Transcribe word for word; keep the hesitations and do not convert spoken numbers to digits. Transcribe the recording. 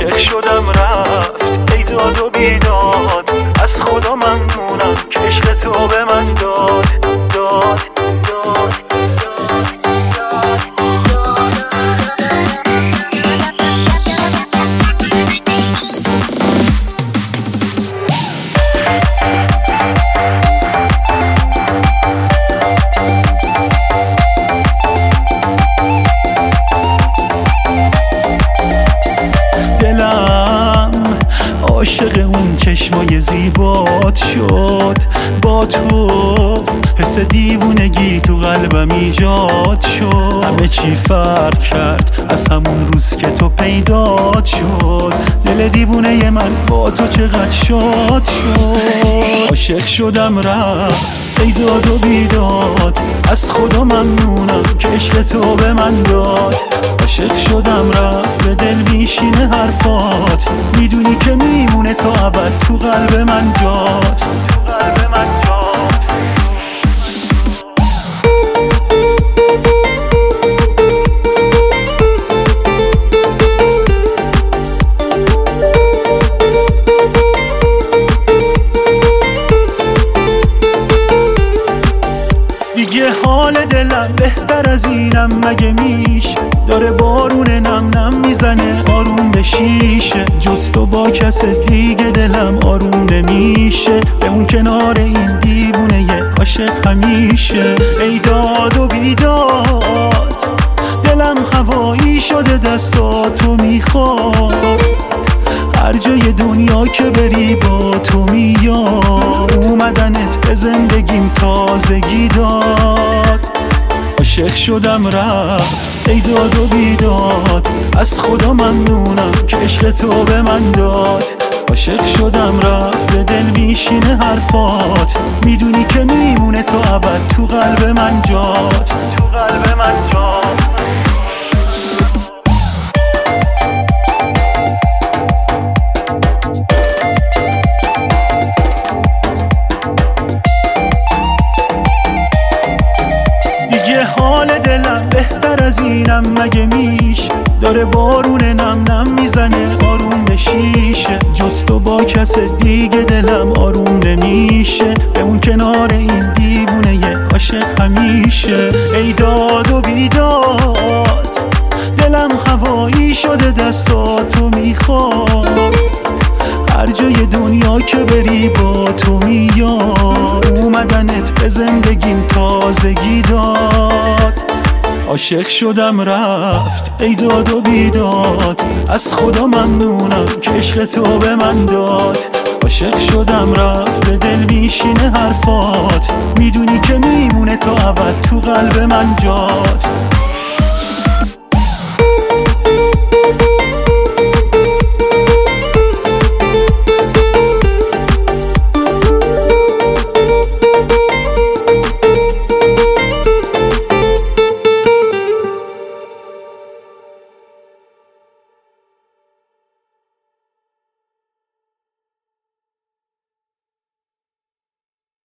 عاشق شدم رفت ای داد و بیداد، از خدا ممنونم که عشق تو به من داد داد داد. عاشق اون چشمای زیبات شد، با تو حس دیوونگی تو قلبم ایجاد شد. همه چی فرق کرد از همون روز که تو پیدات شد، دل دیوونه من با تو چقدر شاد شد. عاشق شدم رفت ای داد و بیداد، از خدا ممنونم که عشق تو به من داد. عاشق شدم رفت به دل میشینه حرفات، میدونی که میمونه تا ابد تو قلب من جات تو قلب من جات. دیگه حال دلم بهتر از اینم مگه میشه، داره بارون نم نم میزنه آروم به شیشه. جز تو با کس دیگه دلم آروم نمیشه، بمون کنار این دیوونه یه عاشق همیشه. ای داد و بیداد دلم هوایی شده دستاتو میخواد، هر جای دنیا که بری با تو میاد. اومدنت به زندگیم تازگی داد. عاشق شدم رفت ای داد و بیداد، از خدا ممنونم که عشق تو به من داد. عاشق شدم رفت به دل میشینه حرفات، میدونی که میمونه تا ابد تو قلب من جات تو قلب من جات. حال دلم بهتر از اینم مگه میشه، داره بارون نم نم میزنه آروم به شیشه. جز تو با کس دیگه دلم آروم نمیشه، بمون کنار این دیوونه یه عاشق همیشه. ای داد و بیداد دلم هوایی شده دستاتو میخواد، هر جای دنیا که بری با تو میاد. اومدنت به زندگیم تازگی داد. عاشق شدم رفت ای داد و بیداد، از خدا ممنونم که عشق تو به من داد. عاشق شدم رفت به دل میشینه حرفات، میدونی که میمونه تا ابد تو قلب من جات.